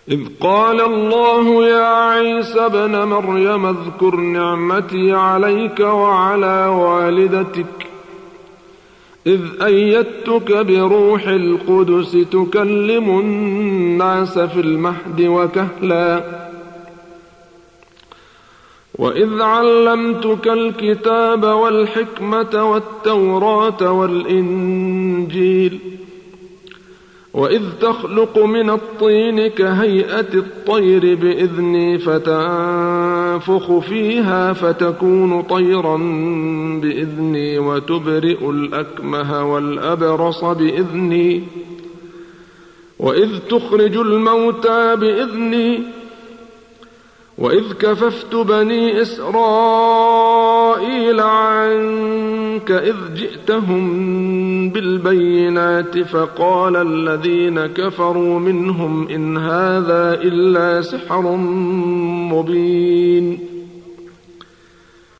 إذ قال الله يا عيسى ابن مريم اذكر نعمتي عليك وعلى والدتك إذ أيدتك بروح القدس تكلم الناس في المهد وكهلا وإذ علمتك الكتاب والحكمة والتوراة والإنجيل وإذ تخلق من الطين كهيئة الطير بإذني فتنفخ فيها فتكون طيرا بإذني وتبرئ الأكمه والأبرص بإذني وإذ تخرج الموتى بإذني وإذ كففت بني إسرائيل عنك إذ جئتهم بالبينات فقال الذين كفروا منهم إن هذا إلا سحر مبين